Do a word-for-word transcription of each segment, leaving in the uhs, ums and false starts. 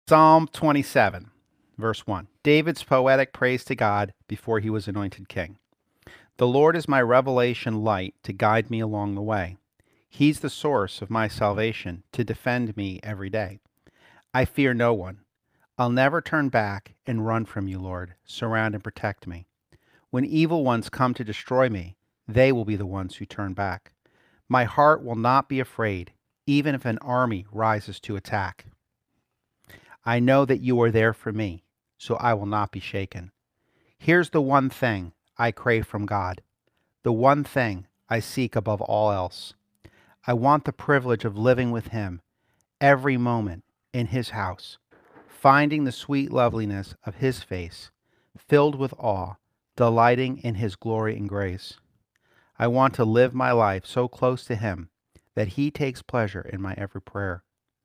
Psalm twenty-seven, verse one. David's poetic praise to God before he was anointed king. The Lord is my revelation light to guide me along the way. He's the source of my salvation to defend me every day. I fear no one. I'll never turn back and run from you, Lord. Surround and protect me. When evil ones come to destroy me, they will be the ones who turn back. My heart will not be afraid, even if an army rises to attack. I know that you are there for me, so I will not be shaken. Here's the one thing I crave from God, the one thing I seek above all else. I want the privilege of living with Him every moment in His house, finding the sweet loveliness of His face, filled with awe, delighting in His glory and grace. I want to live my life so close to Him that He takes pleasure in my every prayer.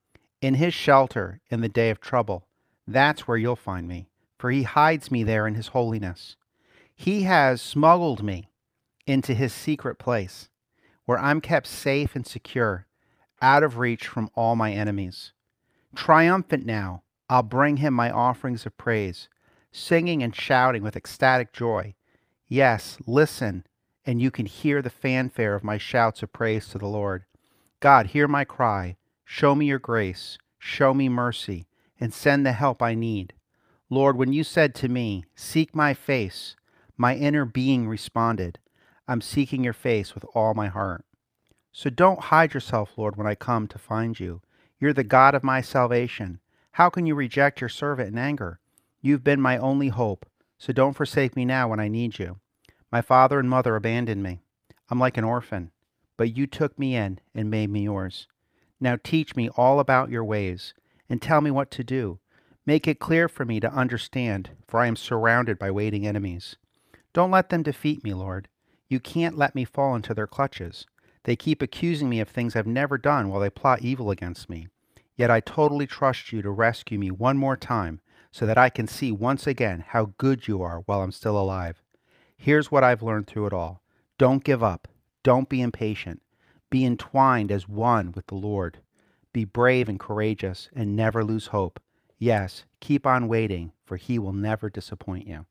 In His shelter in the day of trouble, that's where you'll find me, for He hides me there in His holiness. He has smuggled me into His secret place, where I'm kept safe and secure, out of reach from all my enemies. Triumphant now, I'll bring Him my offerings of praise, singing and shouting with ecstatic joy. Yes, listen, and you can hear the fanfare of my shouts of praise to the Lord. God, hear my cry. Show me your grace, show me mercy, and send the help I need. Lord, when you said to me, seek my face, my inner being responded, I'm seeking your face with all my heart. So don't hide yourself, Lord, when I come to find you. You're the God of my salvation. How can you reject your servant in anger? You've been my only hope, so don't forsake me now when I need you. My father and mother abandoned me. I'm like an orphan, but you took me in and made me yours. Now teach me all about your ways, and tell me what to do. Make it clear for me to understand, for I am surrounded by waiting enemies. Don't let them defeat me, Lord. You can't let me fall into their clutches. They keep accusing me of things I've never done while they plot evil against me. Yet I totally trust you to rescue me one more time, so that I can see once again how good you are while I'm still alive. Here's what I've learned through it all. Don't give up. Don't be impatient. Be entwined as one with the Lord. Be brave and courageous and never lose hope. Yes, keep on waiting, for He will never disappoint you.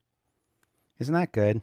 Isn't that good?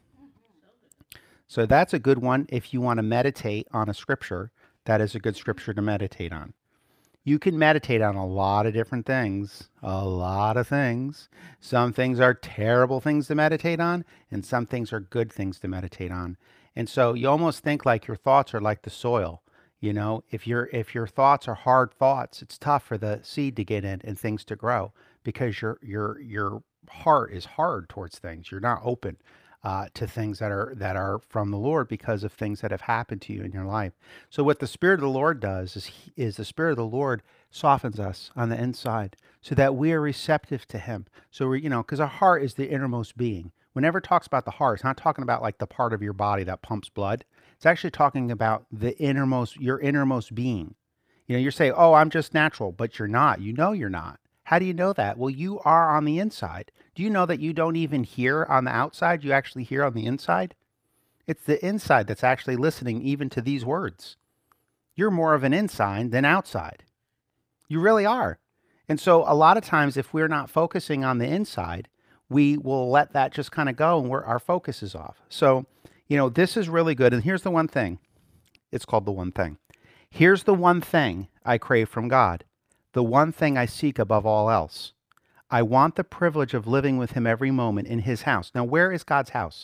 So that's a good one if you want to meditate on a scripture. That is a good scripture to meditate on. You can meditate on a lot of different things, a lot of things. Some things are terrible things to meditate on, and some things are good things to meditate on. And so you almost think like your thoughts are like the soil. You know, if your if your thoughts are hard thoughts, it's tough for the seed to get in and things to grow because your your your heart is hard towards things. You're not open uh, to things that are that are from the Lord because of things that have happened to you in your life. So what the Spirit of the Lord does is he, is the Spirit of the Lord softens us on the inside so that we are receptive to Him. So we, you know, because our heart is the innermost being. Whenever it talks about the heart, it's not talking about like the part of your body that pumps blood. It's actually talking about the innermost, your innermost being. You know, you're saying, oh, I'm just natural, but you're not. You know you're not. How do you know that? Well, you are on the inside. Do you know that you don't even hear on the outside? You actually hear on the inside? It's the inside that's actually listening even to these words. You're more of an inside than outside. You really are. And so a lot of times if we're not focusing on the inside, we will let that just kind of go and we're, our focus is off. So, you know, this is really good. And here's the one thing. It's called the one thing. Here's the one thing I crave from God. The one thing I seek above all else. I want the privilege of living with Him every moment in His house. Now, where is God's house?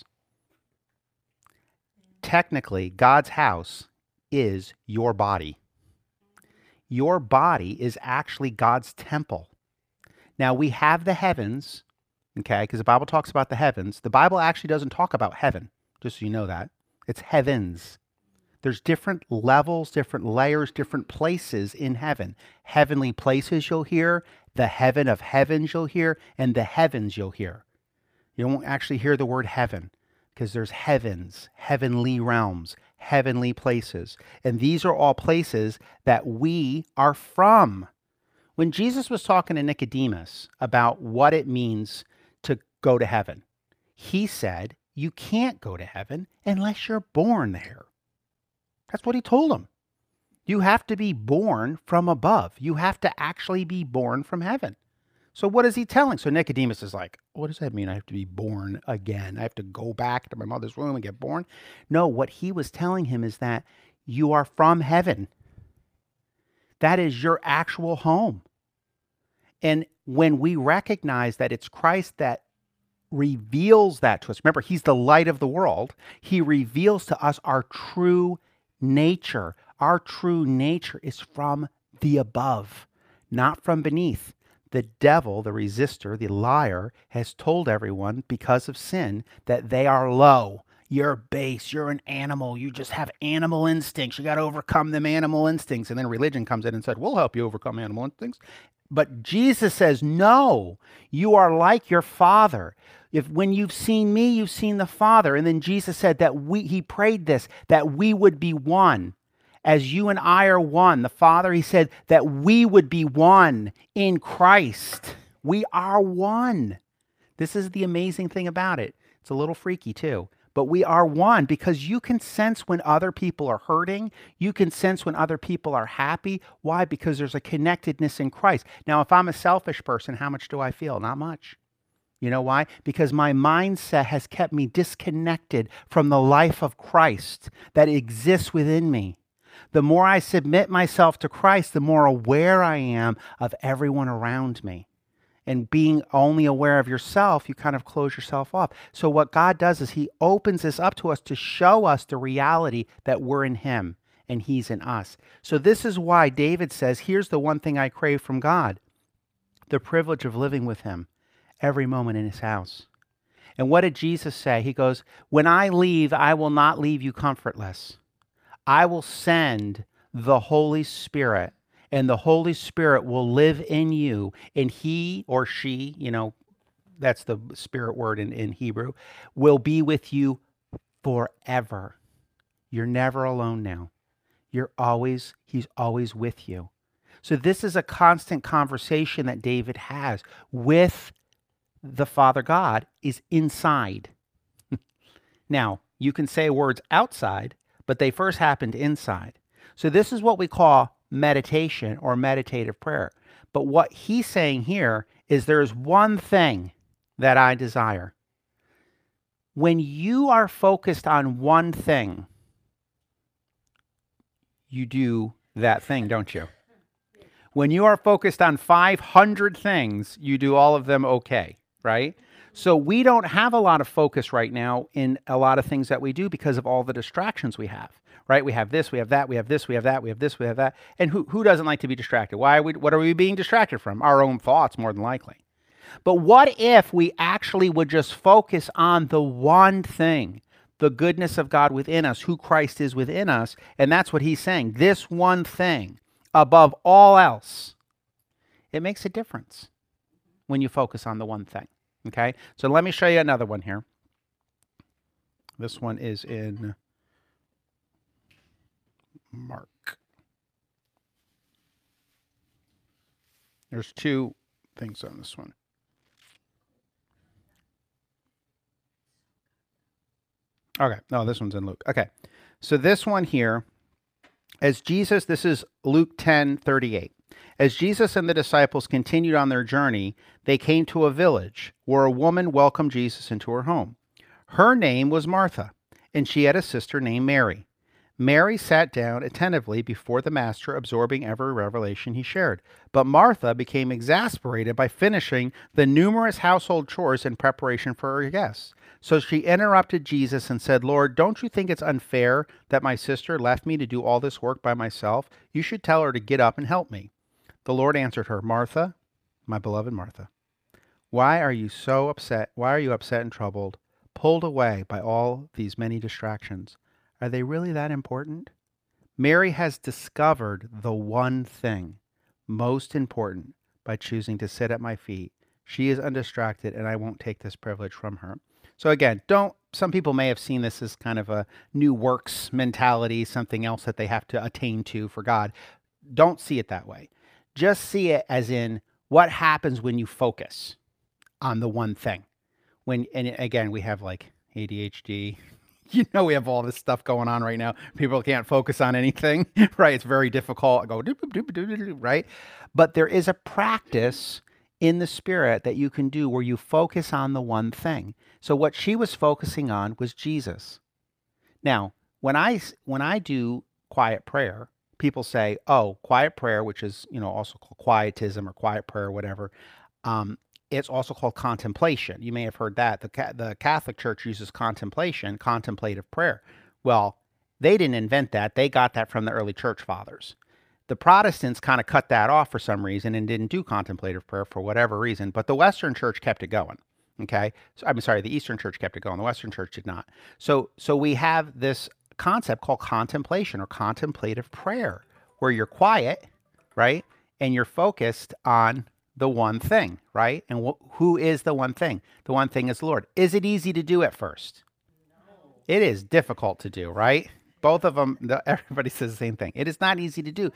Technically, God's house is your body. Your body is actually God's temple. Now, we have the heavens, okay, because the Bible talks about the heavens. The Bible actually doesn't talk about heaven, just so you know that. It's heavens. There's different levels, different layers, different places in heaven. Heavenly places you'll hear, the heaven of heavens you'll hear, and the heavens you'll hear. You won't actually hear the word heaven because there's heavens, heavenly realms, heavenly places. And these are all places that we are from. When Jesus was talking to Nicodemus about what it means to go to heaven, He said, you can't go to heaven unless you're born there. That's what He told him. You have to be born from above. You have to actually be born from heaven. So what is he telling? So Nicodemus is like, what does that mean? I have to be born again. I have to go back to my mother's womb and get born? No, what he was telling him is that you are from heaven. That is your actual home. And when we recognize that it's Christ that reveals that to us, remember, he's the light of the world. He reveals to us our true nature. Our true nature is from the above, not from beneath. The devil, the resistor, the liar, has told everyone because of sin that they are low. You're base. You're an animal. You just have animal instincts. You got to overcome them animal instincts. And then religion comes in and said, we'll help you overcome animal instincts. But Jesus says, no, you are like your Father. If when you've seen me, you've seen the Father. And then Jesus said that we, he prayed this, that we would be one. As you and I are one, the Father, he said that we would be one in Christ. We are one. This is the amazing thing about it. It's a little freaky too. But we are one because you can sense when other people are hurting. You can sense when other people are happy. Why? Because there's a connectedness in Christ. Now, if I'm a selfish person, how much do I feel? Not much. You know why? Because my mindset has kept me disconnected from the life of Christ that exists within me. The more I submit myself to Christ, the more aware I am of everyone around me. And being only aware of yourself, you kind of close yourself off. So what God does is he opens this up to us to show us the reality that we're in him and he's in us. So this is why David says, here's the one thing I crave from God, the privilege of living with him every moment in his house. And what did Jesus say? He goes, when I leave, I will not leave you comfortless. I will send the Holy Spirit, and the Holy Spirit will live in you, and he or she, you know, that's the spirit word in, in Hebrew, will be with you forever. You're never alone now. You're always, he's always with you. So this is a constant conversation that David has with the Father God is inside. Now, you can say words outside, but they first happened inside. So this is what we call meditation or meditative prayer. But what he's saying here is there's one thing that I desire. When you are focused on one thing, you do that thing, don't you? When you are focused on five hundred things, you do all of them okay, right? So we don't have a lot of focus right now in a lot of things that we do because of all the distractions we have, right? We have this, we have that, we have this, we have that, we have this, we have that. And who, who doesn't like to be distracted? Why are we, what are we being distracted from? Our own thoughts, more than likely. But what if we actually would just focus on the one thing, the goodness of God within us, who Christ is within us, and that's what he's saying. This one thing above all else, it makes a difference when you focus on the one thing. Okay, so let me show you another one here. This one is in Mark. There's two things on this one. Okay, no, this one's in Luke. Okay, so this one here, as Jesus, this is Luke ten thirty-eight. As Jesus and the disciples continued on their journey, they came to a village where a woman welcomed Jesus into her home. Her name was Martha, and she had a sister named Mary. Mary sat down attentively before the Master, absorbing every revelation he shared. But Martha became exasperated by finishing the numerous household chores in preparation for her guests. So she interrupted Jesus and said, Lord, don't you think it's unfair that my sister left me to do all this work by myself? You should tell her to get up and help me. The Lord answered her, Martha, my beloved Martha, why are you so upset? Why are you upset and troubled, pulled away by all these many distractions? Are they really that important? Mary has discovered the one thing most important by choosing to sit at my feet. She is undistracted, and I won't take this privilege from her. So again, don't, some people may have seen this as kind of a new works mentality, something else that they have to attain to for God. Don't see it that way. Just see it as in what happens when you focus on the one thing. When, and again, we have like A D H D. You know, we have all this stuff going on right now. People can't focus on anything, right? It's very difficult. I go, doop, doop, doop, doop, doop, right? But there is a practice in the spirit that you can do where you focus on the one thing. So what she was focusing on was Jesus. Now, when I when I do quiet prayer, people say, "Oh, quiet prayer," which is, you know, also called quietism or quiet prayer or whatever. Um, it's also called contemplation. You may have heard that. The the Catholic Church uses contemplation, contemplative prayer. Well, they didn't invent that. They got that from the early church fathers. The Protestants kind of cut that off for some reason and didn't do contemplative prayer for whatever reason, but the Western Church kept it going. Okay, so I'm sorry, the Eastern Church kept it going. The Western Church did not. So, so we have this concept called contemplation or contemplative prayer, where you're quiet, right, and you're focused on the one thing, right? And wh- who is the one thing? The one thing is the Lord. Is it easy to do at first? No. It is difficult to do, right? Both of them, the, everybody says the same thing. It is not easy to do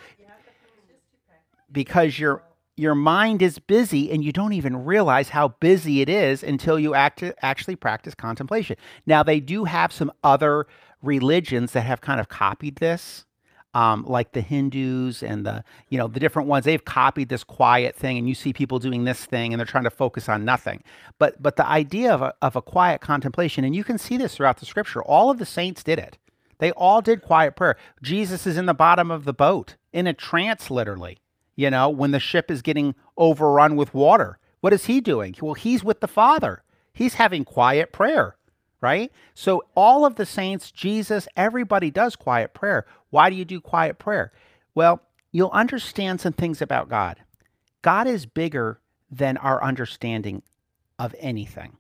because your your mind is busy and you don't even realize how busy it is until you act, actually practice contemplation. Now, they do have some other religions that have kind of copied this, um, like the Hindus and the, you know, the different ones. They've copied this quiet thing, and you see people doing this thing and they're trying to focus on nothing. But but the idea of a, of a quiet contemplation, and you can see this throughout the scripture, all of the saints did it. They all did quiet prayer. Jesus is in the bottom of the boat in a trance, literally. You know, when the ship is getting overrun with water, what is he doing? Well, he's with the Father. He's having quiet prayer, right? So all of the saints, Jesus, everybody does quiet prayer. Why do you do quiet prayer? Well, you'll understand some things about God. God is bigger than our understanding of anything.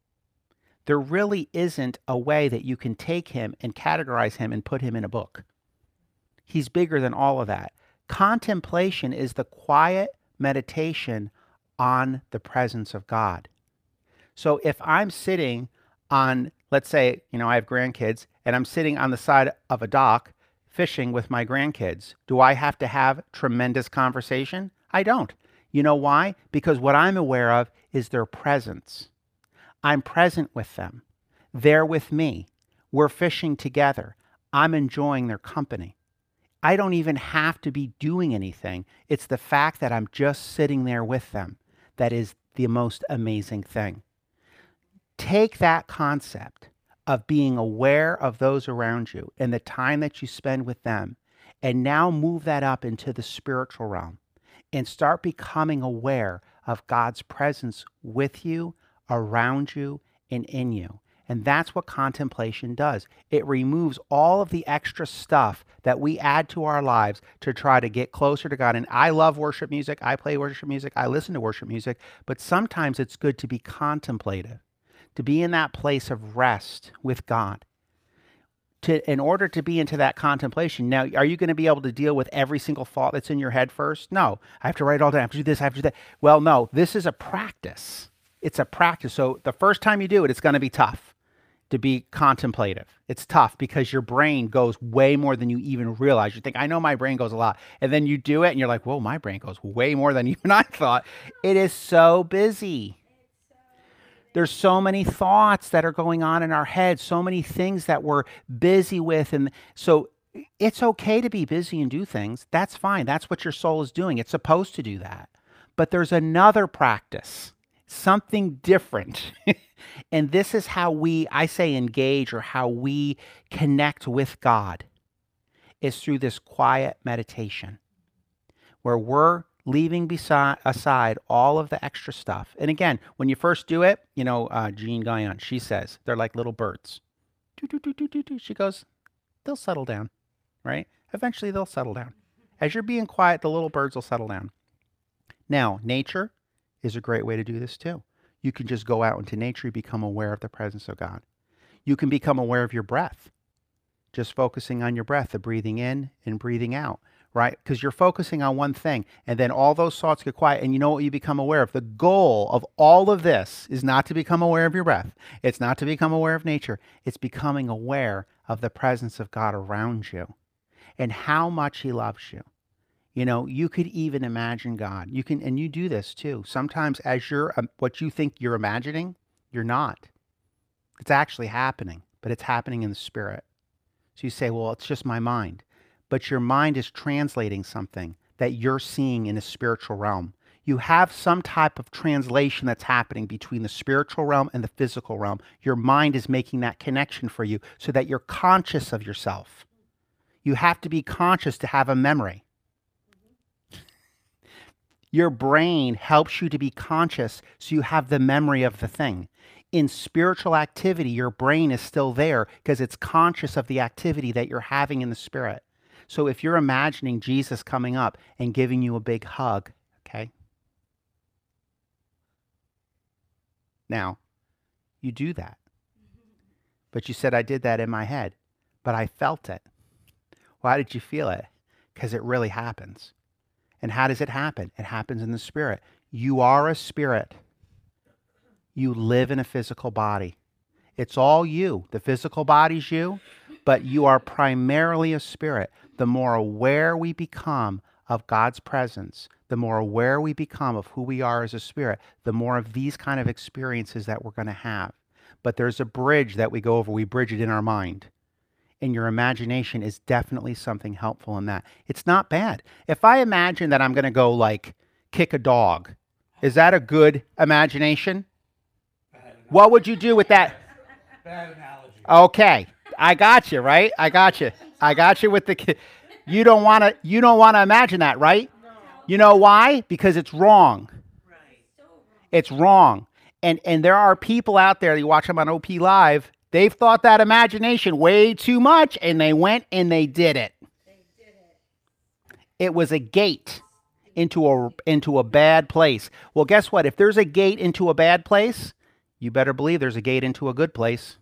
There really isn't a way that you can take him and categorize him and put him in a book. He's bigger than all of that. Contemplation is the quiet meditation on the presence of God. So if I'm sitting on, let's say, you know, I have grandkids, and I'm sitting on the side of a dock fishing with my grandkids, do I have to have tremendous conversation? I don't. You know why? Because what I'm aware of is their presence. I'm present with them. They're with me. We're fishing together. I'm enjoying their company. I don't even have to be doing anything. It's the fact that I'm just sitting there with them that is the most amazing thing. Take that concept of being aware of those around you and the time that you spend with them, and now move that up into the spiritual realm and start becoming aware of God's presence with you, around you, and in you. And that's what contemplation does. It removes all of the extra stuff that we add to our lives to try to get closer to God. And I love worship music. I play worship music. I listen to worship music. But sometimes it's good to be contemplative, to be in that place of rest with God. To, in order to be into that contemplation, now, are you going to be able to deal with every single thought that's in your head first? No. I have to write it all down. I have to do this. I have to do that. Well, no. This is a practice. It's a practice. So the first time you do it, it's going to be tough to be contemplative. It's tough because your brain goes way more than you even realize. You think, I know my brain goes a lot. And then you do it and you're like, whoa, my brain goes way more than even I thought. It is so busy. There's so many thoughts that are going on in our heads, so many things that we're busy with. And so it's okay to be busy and do things. That's fine. That's what your soul is doing. It's supposed to do that. But there's another practice, something different. And this is how we, I say engage, or how we connect with God, is through this quiet meditation where we're leaving beside, aside all of the extra stuff. And again, when you first do it, you know, uh, Jean Guyon, she says, they're like little birds. Doo, doo, doo, doo, doo, doo. She goes, they'll settle down, right? Eventually they'll settle down. As you're being quiet, the little birds will settle down. Now, nature is a great way to do this too. You can just go out into nature and become aware of the presence of God. You can become aware of your breath, just focusing on your breath, the breathing in and breathing out, right? Because you're focusing on one thing, and then all those thoughts get quiet, and you know what you become aware of? The goal of all of this is not to become aware of your breath. It's not to become aware of nature. It's becoming aware of the presence of God around you and how much he loves you. You know, you could even imagine God. You can, and you do this too. Sometimes as you're, um, what you think you're imagining, you're not. It's actually happening, but it's happening in the spirit. So you say, well, it's just my mind. But your mind is translating something that you're seeing in a spiritual realm. You have some type of translation that's happening between the spiritual realm and the physical realm. Your mind is making that connection for you so that you're conscious of yourself. You have to be conscious to have a memory. Your brain helps you to be conscious so you have the memory of the thing. In spiritual activity, your brain is still there because it's conscious of the activity that you're having in the spirit. So if you're imagining Jesus coming up and giving you a big hug, okay? Now, you do that. But you said, I did that in my head, but I felt it. Why did you feel it? Because it really happens. And how does it happen? It happens in the spirit. You are a spirit. You live in a physical body. It's all you. The physical body's you, but you are primarily a spirit. The more aware we become of God's presence, the more aware we become of who we are as a spirit, the more of these kind of experiences that we're going to have. But there's a bridge that we go over. We bridge it in our mind. And your imagination is definitely something helpful in that. It's not bad. If I imagine that I'm going to go like kick a dog, is that a good imagination? What would you do with that? Bad analogy. Okay, I got you, right? I got you. I got you with the ki- You don't want to you don't want to imagine that, right? No. You know why? Because it's wrong. Right. So wrong. It's wrong. And and there are people out there, you watch them on O P Live, they've thought that imagination way too much and they went and they did it. They did it. It was a gate into a into a bad place. Well, guess what? If there's a gate into a bad place, you better believe there's a gate into a good place.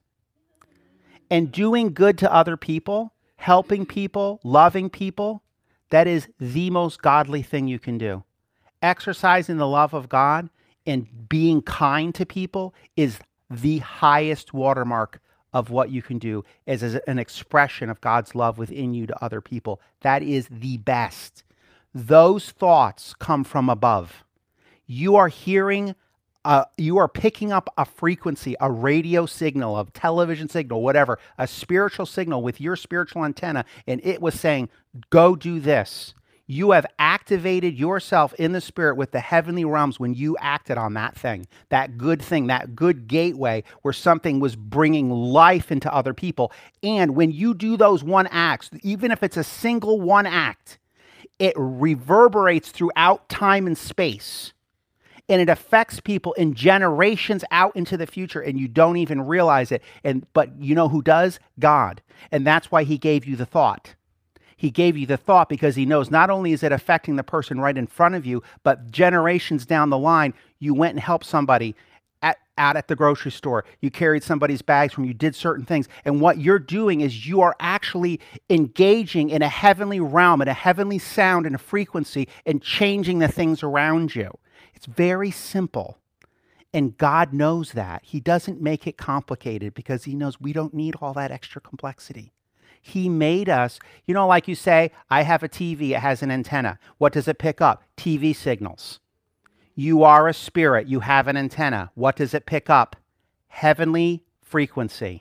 And doing good to other people, helping people, loving people, that is the most godly thing you can do. Exercising the love of God and being kind to people is the highest watermark of what you can do as an expression of God's love within you to other people. That is the best. Those thoughts come from above. You are hearing Uh, you are picking up a frequency, a radio signal, a television signal, whatever, a spiritual signal with your spiritual antenna, and it was saying, go do this. You have activated yourself in the spirit with the heavenly realms when you acted on that thing, that good thing, that good gateway where something was bringing life into other people. And when you do those one acts, even if it's a single one act, it reverberates throughout time and space. And it affects people in generations out into the future, and you don't even realize it. And but you know who does? God. And that's why he gave you the thought. He gave you the thought because he knows not only is it affecting the person right in front of you, but generations down the line, you went and helped somebody at, out at the grocery store. You carried somebody's bags from you, did certain things. And what you're doing is you are actually engaging in a heavenly realm, in a heavenly sound and a frequency, and changing the things around you. It's very simple, and God knows that. He doesn't make it complicated because he knows we don't need all that extra complexity. He made us, you know, like you say, I have a T V, it has an antenna. What does it pick up? T V signals. You are a spirit, you have an antenna. What does it pick up? Heavenly frequency.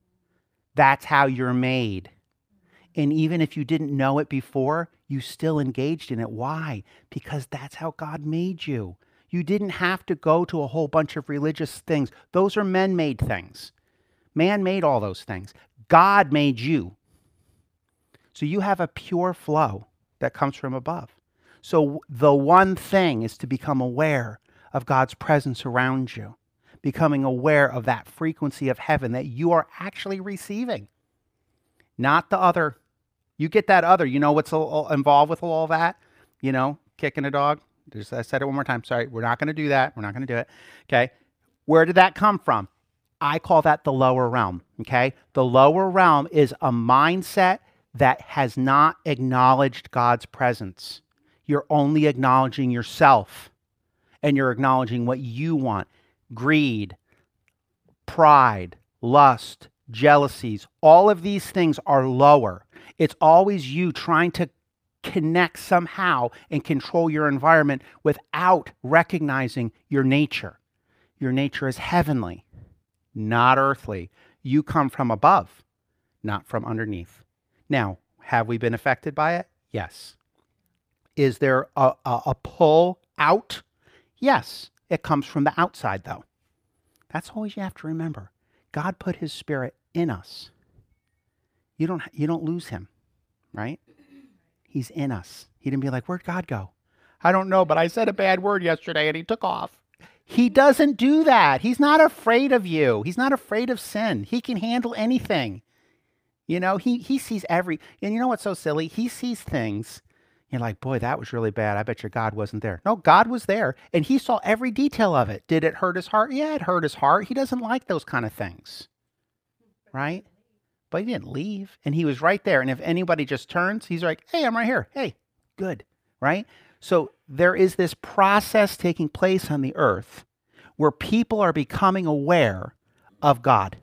That's how you're made. And even if you didn't know it before, you still engaged in it. Why? Because that's how God made you. You didn't have to go to a whole bunch of religious things. Those are men-made things. Man made all those things. God made you. So you have a pure flow that comes from above. So the one thing is to become aware of God's presence around you, becoming aware of that frequency of heaven that you are actually receiving, not the other. You get that other, you know what's involved with all that? You know, kicking a dog. Just, I said it one more time. Sorry, we're not going to do that. We're not going to do it. Okay. Where did that come from? I call that the lower realm. Okay. The lower realm is a mindset that has not acknowledged God's presence. You're only acknowledging yourself, and you're acknowledging what you want. Greed, pride, lust, jealousies, all of these things are lower. It's always you trying to connect somehow and control your environment without recognizing your nature. Your nature is heavenly, not earthly. You come from above, not from underneath. Now, have we been affected by it? Yes. Is there a, a, a pull out? Yes, it comes from the outside, though. That's always you have to remember. God put his Spirit in us. You don't, you don't lose him, right? He's in us. He didn't be like, where'd God go? I don't know, but I said a bad word yesterday and he took off. He doesn't do that. He's not afraid of you. He's not afraid of sin. He can handle anything. You know, he, he sees every, and you know what's so silly? He sees things. You're like, boy, that was really bad. I bet your God wasn't there. No, God was there, and he saw every detail of it. Did it hurt his heart? Yeah, it hurt his heart. He doesn't like those kind of things, right? But he didn't leave, and he was right there. And if anybody just turns, he's like, hey, I'm right here. Hey, good, right? So there is this process taking place on the earth where people are becoming aware of God.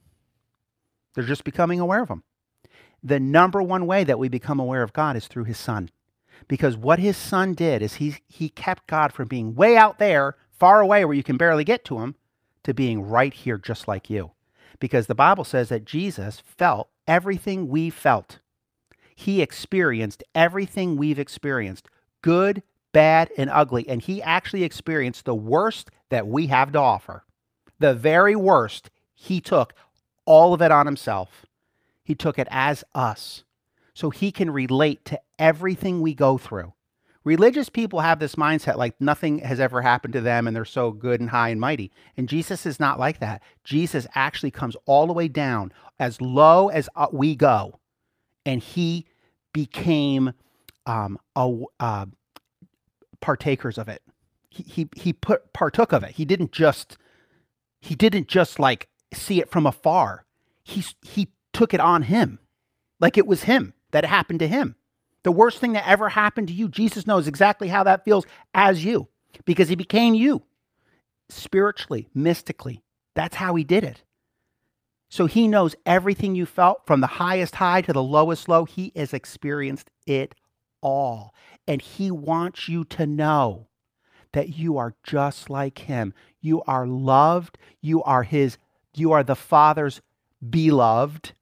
They're just becoming aware of him. The number one way that we become aware of God is through his son. Because what his son did is he, he kept God from being way out there, far away where you can barely get to him, to being right here just like you. Because the Bible says that Jesus felt everything we felt. He experienced everything we've experienced, good, bad, and ugly. And he actually experienced the worst that we have to offer. The very worst he took all of it on himself. He took it as us. So he can relate to everything we go through. Religious people have this mindset like nothing has ever happened to them and they're so good and high and mighty. And Jesus is not like that. Jesus actually comes all the way down as low as we go. And he became um, a, uh, partakers of it. He, he, he put, partook of it. He didn't just, he didn't just like see it from afar. He, he took it on him. Like it was him, that it happened to him. The worst thing that ever happened to you, Jesus knows exactly how that feels as you, because he became you spiritually, mystically. That's how he did it. So he knows everything you felt from the highest high to the lowest low. He has experienced it all. And he wants you to know that you are just like him. You are loved. You are his, you are the Father's beloved.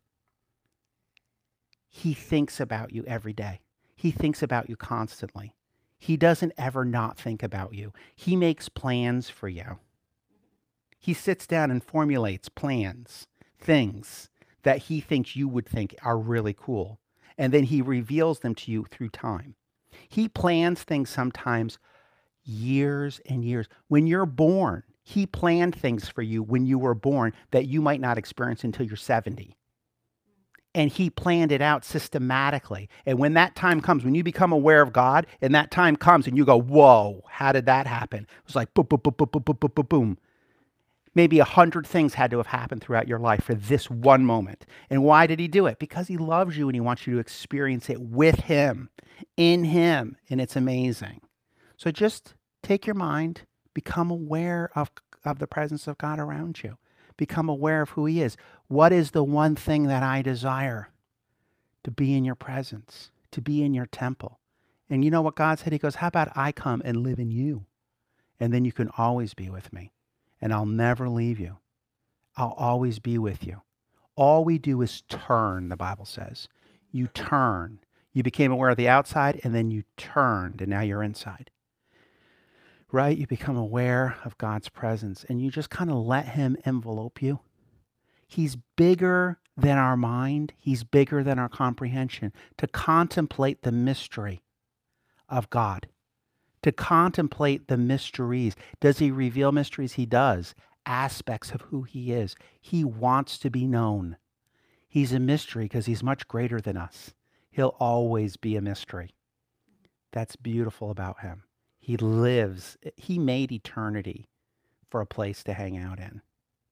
He thinks about you every day. He thinks about you constantly. He doesn't ever not think about you. He makes plans for you. He sits down and formulates plans, things that he thinks you would think are really cool. And then he reveals them to you through time. He plans things sometimes years and years. When you're born, he planned things for you when you were born that you might not experience until you're seventy. And he planned it out systematically. And when that time comes, when you become aware of God, and that time comes and you go, whoa, how did that happen? It was like boom, boom, boom, boom, boom, boom, boom, boom, boom. Maybe a hundred things had to have happened throughout your life for this one moment. And why did he do it? Because he loves you and he wants you to experience it with him, in him. And it's amazing. So just take your mind, become aware of, of the presence of God around you. Become aware of who he is. What is the one thing that I desire? To be in your presence, to be in your temple. And you know what God said? He goes, how about I come and live in you? And then you can always be with me. And I'll never leave you. I'll always be with you. All we do is turn, the Bible says. You turn. You became aware of the outside, and then you turned, and now you're inside. Right? You become aware of God's presence, and you just kind of let him envelope you. He's bigger than our mind. He's bigger than our comprehension. To contemplate the mystery of God. To contemplate the mysteries. Does he reveal mysteries? He does. Aspects of who he is. He wants to be known. He's a mystery because he's much greater than us. He'll always be a mystery. That's beautiful about him. He lives. He made eternity for a place to hang out in.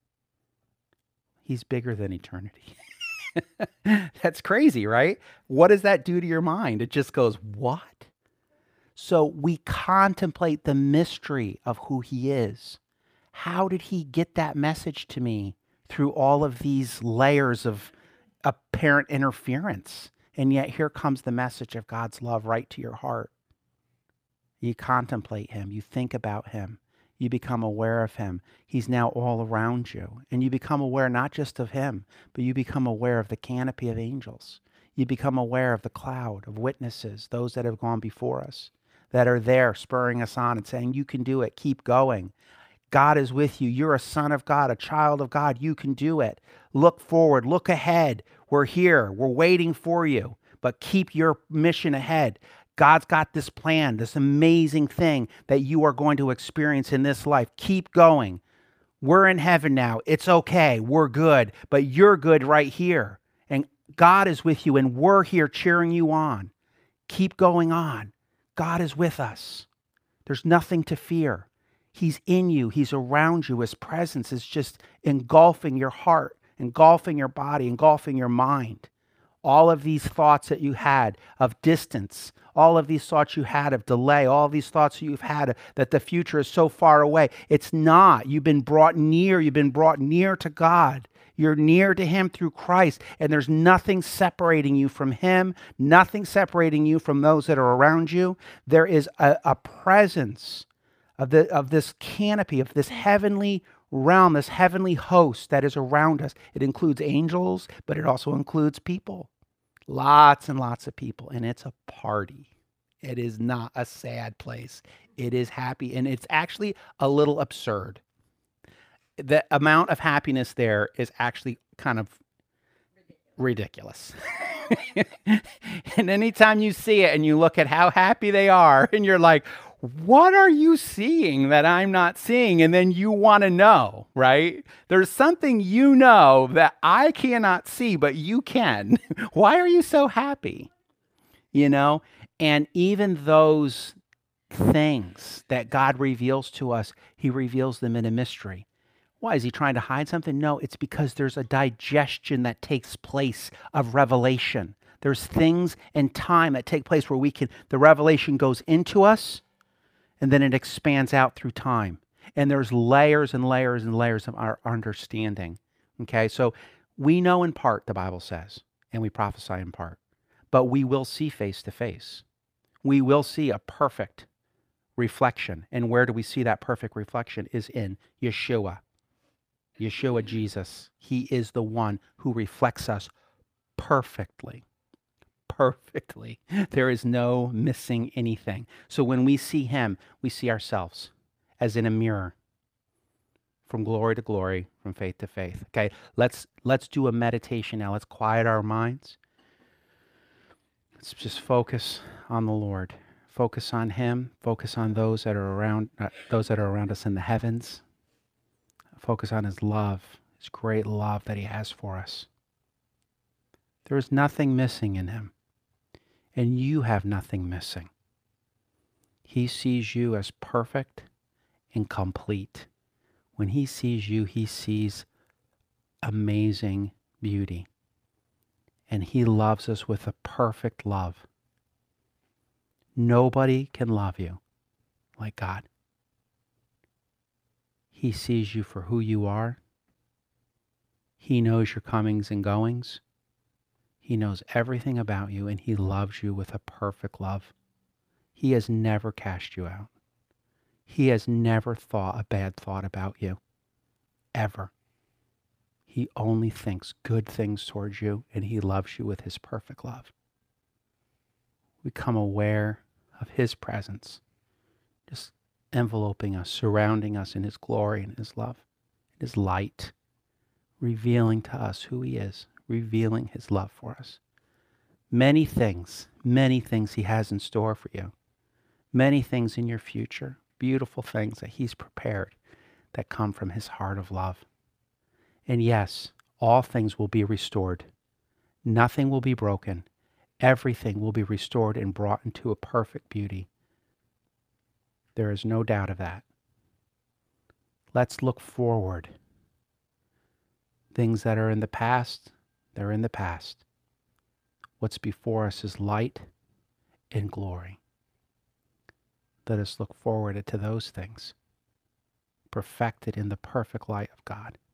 He's bigger than eternity. That's crazy, right? What does that do to your mind? It just goes, what? So we contemplate the mystery of who he is. How did he get that message to me through all of these layers of apparent interference? And yet here comes the message of God's love right to your heart. You contemplate him. You think about him. You become aware of him. He's now all around you. And you become aware not just of him, but you become aware of the canopy of angels. You become aware of the cloud of witnesses, those that have gone before us. that are there spurring us on and saying, you can do it, keep going. God is with you. You're a son of God, a child of God. You can do it. Look forward, look ahead. We're here. We're waiting for you, but keep your mission ahead. God's got this plan, this amazing thing that you are going to experience in this life. Keep going. We're in heaven now. It's okay. We're good, but you're good right here. And God is with you, and we're here cheering you on. Keep going on. God is with us. There's nothing to fear. He's in you. He's around you. His presence is just engulfing your heart, engulfing your body, engulfing your mind. All of these thoughts that you had of distance, all of these thoughts you had of delay, all of these thoughts you've had that the future is so far away. It's not. You've been brought near. You've been brought near to God. You're near to him through Christ, and there's nothing separating you from him, nothing separating you from those that are around you. There is a, a presence of, the, of this canopy, of this heavenly realm, this heavenly host that is around us. It includes angels, but it also includes people. Lots and lots of people, and it's a party. It is not a sad place. It is happy, and it's actually a little absurd. The amount of happiness there is actually kind of ridiculous. And anytime you see it and you look at how happy they are, and you're like, what are you seeing that I'm not seeing? And then you want to know, right? There's something you know that I cannot see, but you can. Why are you so happy? You know? And even those things that God reveals to us, he reveals them in a mystery. Why? Is he trying to hide something? No, it's because there's a digestion that takes place of revelation. There's things and time that take place where we can, the revelation goes into us, and then it expands out through time. And there's layers and layers and layers of our understanding. Okay, so we know in part, the Bible says, and we prophesy in part, but we will see face to face. We will see a perfect reflection. And where do we see that perfect reflection? Is in Yeshua. Yeshua, Jesus. He is the one who reflects us perfectly. Perfectly. There is no missing anything. So when we see him, we see ourselves as in a mirror, from glory to glory, from faith to faith. Okay, let's let's do a meditation now. Let's quiet our minds. Let's just focus on the Lord. Focus on him. Focus on those that are around, uh, those that are around us in the heavens. Focus on his love, his great love that he has for us. There is nothing missing in him, and you have nothing missing. He sees you as perfect and complete. When he sees you, he sees amazing beauty, and he loves us with a perfect love. Nobody can love you like God. He sees you for who you are. He knows your comings and goings. He knows everything about you, and he loves you with a perfect love. He has never cast you out. He has never thought a bad thought about you, ever. He only thinks good things towards you, and he loves you with his perfect love. We become aware of his presence, just enveloping us, surrounding us in his glory and his love, his light, revealing to us who he is, revealing his love for us. Many things, many things he has in store for you. Many things in your future, beautiful things that he's prepared that come from his heart of love. And yes, all things will be restored. Nothing will be broken. Everything will be restored and brought into a perfect beauty. There is no doubt of that. Let's look forward. Things that are in the past, they're in the past. What's before us is light and glory. Let us look forward to those things, perfected in the perfect light of God.